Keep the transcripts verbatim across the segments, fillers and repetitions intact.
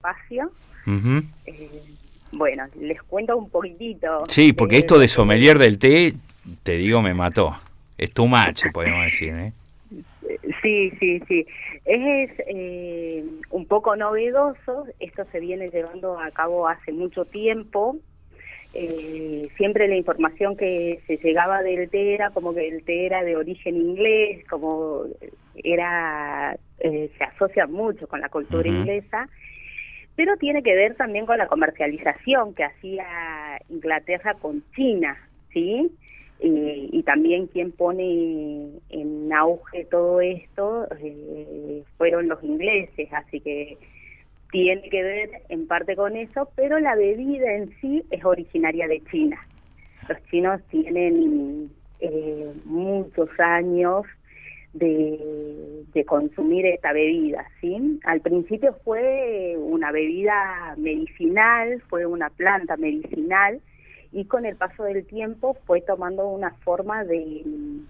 espacio. Uh-huh. Eh, bueno, les cuento un poquitito. Sí, porque de, esto de sommelier del té, te digo, me mató. Es too much, podemos decir, ¿eh? Sí, sí, sí. Es eh, un poco novedoso. Esto se viene llevando a cabo hace mucho tiempo. Eh, siempre la información que se llegaba del té era como que el té era de origen inglés, como era eh, se asocia mucho con la cultura uh-huh. inglesa, pero tiene que ver también con la comercialización que hacía Inglaterra con China, ¿sí? Y, y también quien pone en auge todo esto eh, fueron los ingleses, así que tiene que ver en parte con eso, pero la bebida en sí es originaria de China. Los chinos tienen eh, muchos años de, de consumir esta bebida, ¿sí? Al principio fue una bebida medicinal, fue una planta medicinal, y con el paso del tiempo fue tomando una forma de,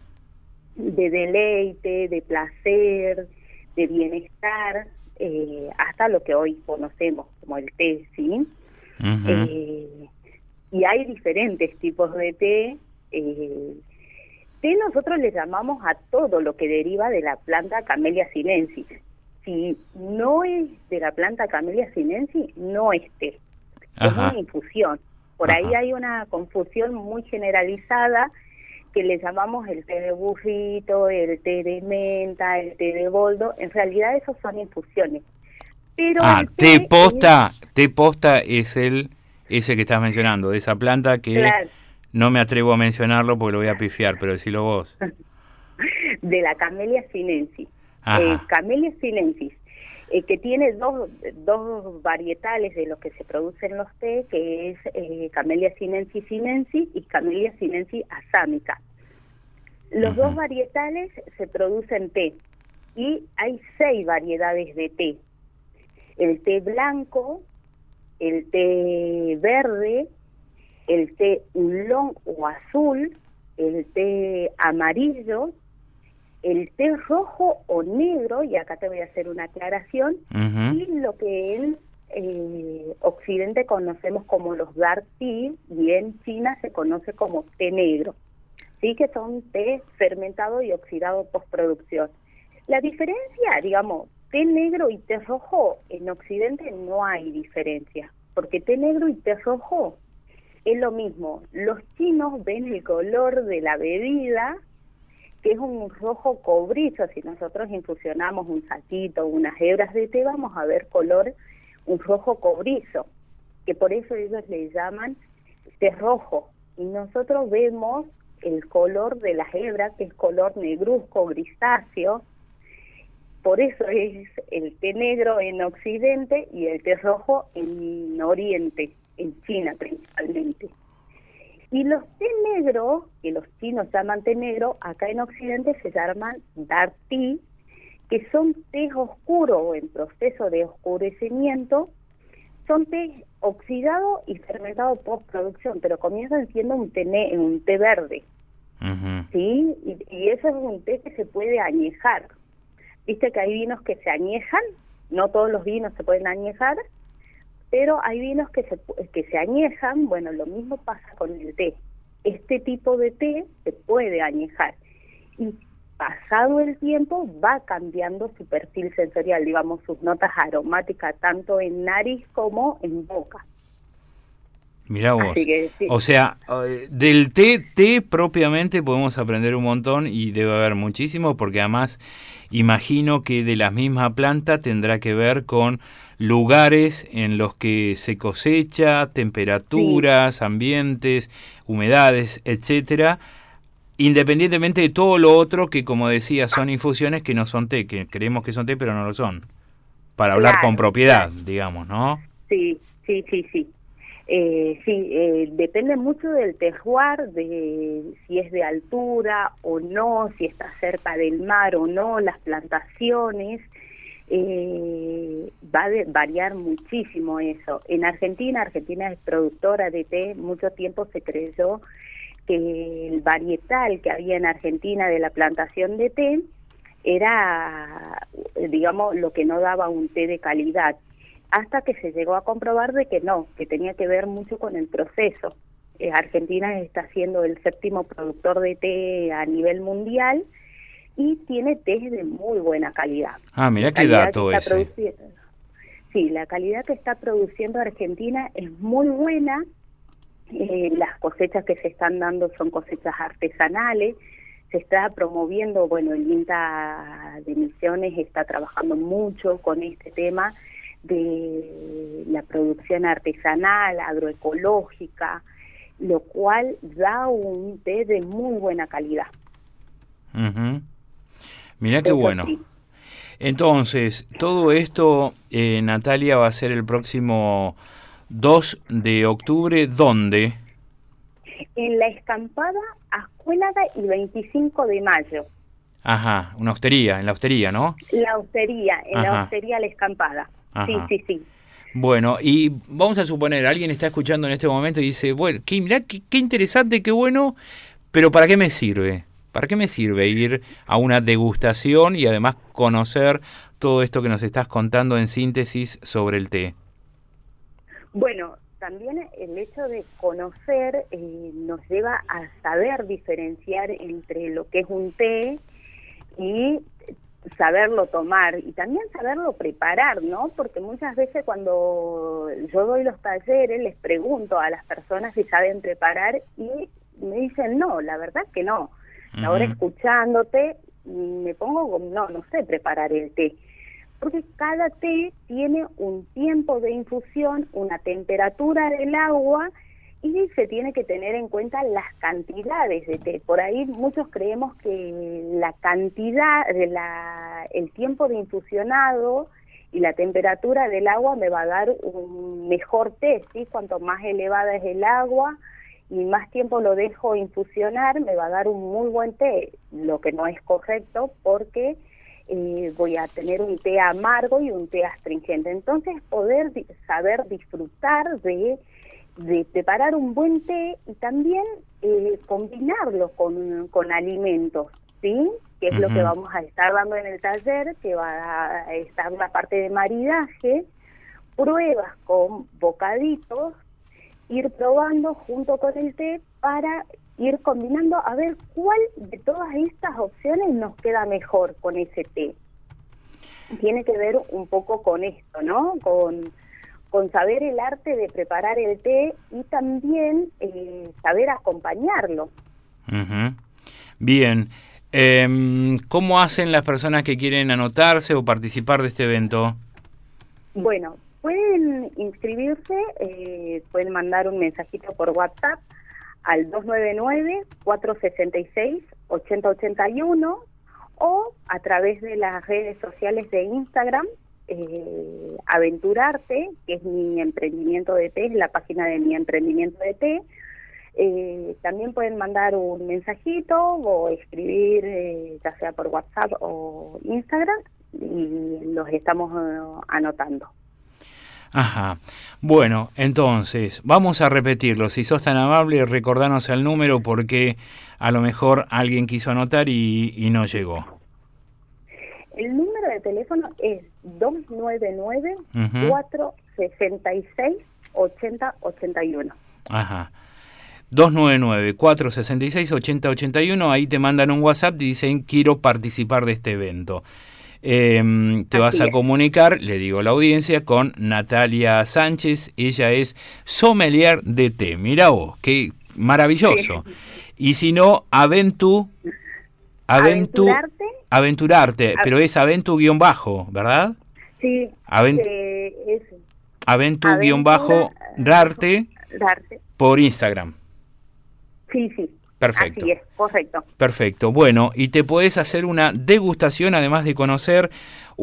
de deleite, de placer, de bienestar, eh, hasta lo que hoy conocemos como el té, ¿sí? Uh-huh. Eh, y hay diferentes tipos de té. Eh, té nosotros le llamamos a todo lo que deriva de la planta Camellia sinensis. Si no es de la planta Camellia sinensis, no es té. Uh-huh. Es una infusión. Por ahí Ajá. hay una confusión muy generalizada que le llamamos el té de burrito, el té de menta, el té de boldo. En realidad esos son infusiones. Pero ah, el té, té posta, es... té posta es el ese que estás mencionando, de esa planta que claro. no me atrevo a mencionarlo porque lo voy a pifiar, pero decilo vos. De la Camellia sinensis. Eh, Camellia sinensis. Eh, que tiene dos, dos varietales de los que se producen los té, que es eh, Camellia sinensis sinensis y Camellia sinensis assámica. Los uh-huh. dos varietales se producen té y hay seis variedades de té. El té blanco, el té verde, el té oolong o azul, el té amarillo, el té rojo o negro, y acá te voy a hacer una aclaración, uh-huh. y lo que en eh, Occidente conocemos como los dark tea, y en China se conoce como té negro, sí, que son té fermentado y oxidado postproducción. La diferencia, digamos, té negro y té rojo, en Occidente no hay diferencia, porque té negro y té rojo es lo mismo. Los chinos ven el color de la bebida, que es un rojo cobrizo. Si nosotros infusionamos un saquito, unas hebras de té, vamos a ver color, un rojo cobrizo, que por eso ellos le llaman té rojo. Y nosotros vemos el color de las hebras, que es color negruzco, grisáceo. Por eso es el té negro en Occidente y el té rojo en Oriente, en China principalmente. Y los té negros, que los chinos llaman té negro, acá en Occidente se llaman dark tea, que son tés oscuros o en proceso de oscurecimiento. Son té oxidado y fermentado postproducción, pero comienzan siendo un té, ne- un té verde. Uh-huh. ¿Sí? Y, y eso es un té que se puede añejar. Viste que hay vinos que se añejan, no todos los vinos se pueden añejar, pero hay vinos que se que se añejan. Bueno, lo mismo pasa con el té. Este tipo de té se puede añejar y pasado el tiempo va cambiando su perfil sensorial, digamos, sus notas aromáticas, tanto en nariz como en boca. Mirá vos, que, sí. O sea, del té, té propiamente podemos aprender un montón y debe haber muchísimo, porque además imagino que de la misma planta tendrá que ver con lugares en los que se cosecha, temperaturas, sí. ambientes, humedades, etcétera, independientemente de todo lo otro que, como decía, son infusiones que no son té, que creemos que son té pero no lo son, para hablar claro, con propiedad, claro. digamos, ¿no? Sí, sí, sí, sí. Eh, sí, eh, depende mucho del terroir, de si es de altura o no, si está cerca del mar o no, las plantaciones, eh, va a de, variar muchísimo eso. En Argentina, Argentina es productora de té, mucho tiempo se creyó que el varietal que había en Argentina de la plantación de té era, digamos, lo que no daba un té de calidad. hasta que se llegó a comprobar de que no, que tenía que ver mucho con el proceso. Eh, Argentina está siendo el séptimo productor de té a nivel mundial y tiene té de muy buena calidad. Ah, mira qué dato ese. Sí, la calidad que está produciendo Argentina es muy buena. Eh, las cosechas que se están dando son cosechas artesanales. Se está promoviendo, bueno, el INTA de Misiones está trabajando mucho con este tema de la producción artesanal, agroecológica, lo cual da un té de muy buena calidad. Uh-huh. Mirá qué bueno. Sí. Entonces, todo esto, eh, Natalia, va a ser el próximo dos de octubre, ¿dónde? En la Escampada Ascuélaga y veinticinco de mayo. Ajá, una hostería, en la hostería, ¿no? La hostería, en Ajá. la hostería La Escampada. Ajá. Sí, sí, sí. Bueno, y vamos a suponer, alguien está escuchando en este momento y dice, bueno, qué, mirá, qué, qué interesante, qué bueno, pero ¿para qué me sirve? ¿Para qué me sirve ir a una degustación y además conocer todo esto que nos estás contando en síntesis sobre el té? Bueno, también el hecho de conocer eh, nos lleva a saber diferenciar entre lo que es un té y saberlo tomar y también saberlo preparar, ¿no? Porque muchas veces cuando yo doy los talleres les pregunto a las personas si saben preparar y me dicen no, la verdad que no. Uh-huh. Ahora escuchándote me pongo como, no, no sé preparar el té. Porque cada té tiene un tiempo de infusión, una temperatura del agua y se tiene que tener en cuenta las cantidades de té. Por ahí muchos creemos que la cantidad, de la, el tiempo de infusionado y la temperatura del agua me va a dar un mejor té, ¿sí? Cuanto más elevada es el agua y más tiempo lo dejo infusionar, me va a dar un muy buen té, lo que no es correcto porque eh, voy a tener un té amargo y un té astringente. Entonces, poder di- saber disfrutar de, de preparar un buen té y también eh, combinarlo con, con alimentos, ¿sí? Que es uh-huh. lo que vamos a estar dando en el taller, que va a estar la parte de maridaje, pruebas con bocaditos, ir probando junto con el té para ir combinando a ver cuál de todas estas opciones nos queda mejor con ese té. Tiene que ver un poco con esto, ¿no? Con, con saber el arte de preparar el té y también eh, saber acompañarlo. Uh-huh. Bien. Eh, ¿Cómo hacen las personas que quieren anotarse o participar de este evento? Bueno, pueden inscribirse, eh, pueden mandar un mensajito por WhatsApp al dos nueve nueve, cuatro seis seis, ocho cero ocho uno o a través de las redes sociales de Instagram, eh, Aventurarte, que es mi emprendimiento de té, es la página de mi emprendimiento de té. Eh, también pueden mandar un mensajito o escribir, eh, ya sea por WhatsApp o Instagram, y los estamos uh, anotando. Ajá. Bueno, entonces, vamos a repetirlo. Si sos tan amable, recordanos el número porque a lo mejor alguien quiso anotar y, y no llegó. El número de teléfono es dos nueve nueve, cuatro seis seis, ocho cero ocho uno. Ajá. dos nueve nueve, cuatro seis seis, ocho cero ocho uno. Ahí te mandan un WhatsApp y dicen quiero participar de este evento. Eh, te Así vas a es. comunicar, le digo a la audiencia, con Natalia Sánchez. Ella es sommelier de té. Mirá vos, qué maravilloso. Sí. Y si no, Aventu, Aventu Aventurarte, Aventurarte Av- pero es Aventu guión bajo, ¿verdad? Sí. Avent- eh, es Aventu guión bajo Rarte por Instagram. Sí, sí. Perfecto. Así es, correcto. Perfecto. Bueno, y te podés hacer una degustación, además de conocer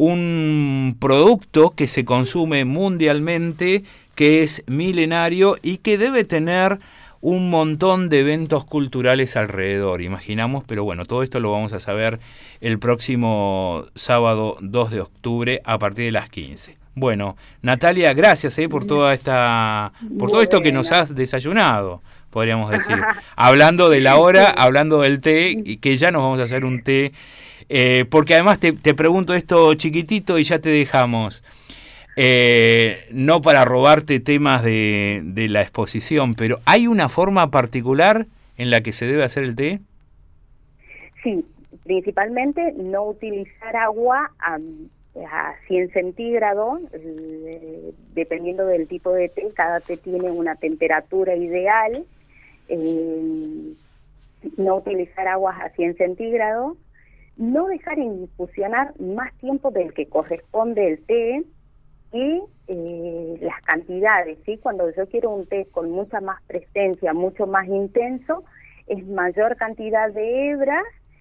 un producto que se consume mundialmente, que es milenario y que debe tener un montón de eventos culturales alrededor, imaginamos, pero bueno, todo esto lo vamos a saber el próximo sábado dos de octubre a partir de las quince. Bueno, Natalia, gracias eh, por toda esta, por todo esto que nos has desayunado, podríamos decir. Hablando de la hora, hablando del té, y que ya nos vamos a hacer un té, eh, porque además te, te pregunto esto chiquitito y ya te dejamos. eh, no para robarte temas de, de la exposición, pero ¿hay una forma particular en la que se debe hacer el té? Sí, principalmente no utilizar agua a, a cien centígrados, eh, dependiendo del tipo de té, cada té tiene una temperatura ideal, eh, no utilizar aguas a cien centígrados, no dejar infusionar más tiempo del que corresponde el té y eh, las cantidades, ¿sí? Cuando yo quiero un té con mucha más presencia, mucho más intenso, es mayor cantidad de hebras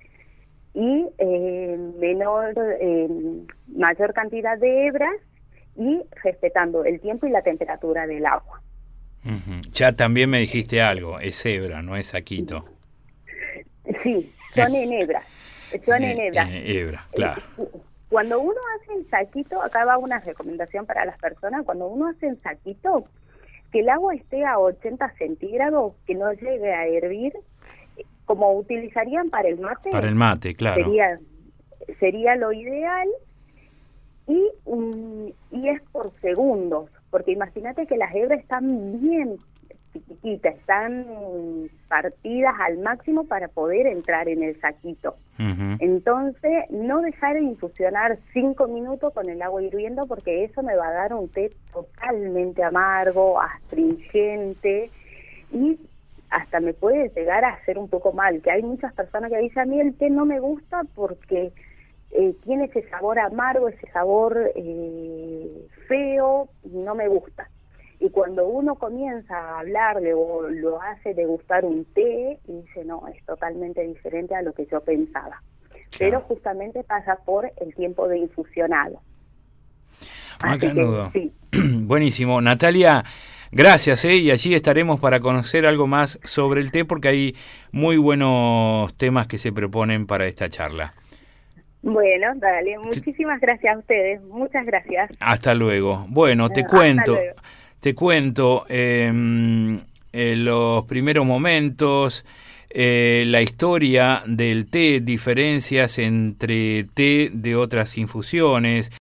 y eh, menor, eh, mayor cantidad de hebras y respetando el tiempo y la temperatura del agua. Uh-huh. Ya también me dijiste algo, es hebra, no es saquito. Sí, son en hebras. Son en hebra. En hebra, claro. Cuando uno hace el saquito, acá va una recomendación para las personas, cuando uno hace el saquito, que el agua esté a ochenta centígrados, que no llegue a hervir, como utilizarían para el mate. Para el mate, claro. Sería, sería lo ideal, y, um, y es por segundos, porque imagínate que las hebras están bien chiquititas, están partidas al máximo para poder entrar en el saquito. Uh-huh. Entonces, no dejar de infusionar cinco minutos con el agua hirviendo, porque eso me va a dar un té totalmente amargo, astringente, y hasta me puede llegar a hacer un poco mal, que hay muchas personas que dicen, a mí el té no me gusta porque eh, tiene ese sabor amargo, ese sabor eh, feo, no me gusta. Y cuando uno comienza a hablarle o lo hace degustar un té, y dice, no, es totalmente diferente a lo que yo pensaba. Claro. Pero justamente pasa por el tiempo de infusionado. Macanudo. Sí. Buenísimo. Natalia, gracias, ¿eh? Y allí estaremos para conocer algo más sobre el té, porque hay muy buenos temas que se proponen para esta charla. Bueno, dale, muchísimas gracias a ustedes, muchas gracias. Hasta luego. Bueno, te Hasta cuento... Luego. Te cuento eh, eh, los primeros momentos, eh, la historia del té, diferencias entre té de otras infusiones.